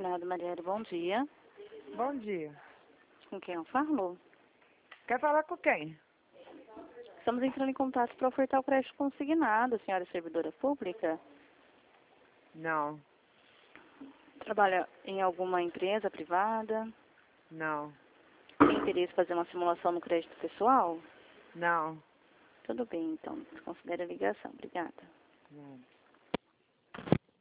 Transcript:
Combinado, Marielle. Bom dia. Bom dia. Com quem eu falo? Quer falar com quem? Estamos entrando em contato para ofertar o crédito consignado. A senhora é servidora pública? Não, Trabalha em alguma empresa privada? não, Tem interesse em fazer uma simulação no crédito pessoal? não. Tudo bem, então. Desconsidere a ligação. Obrigada. Não.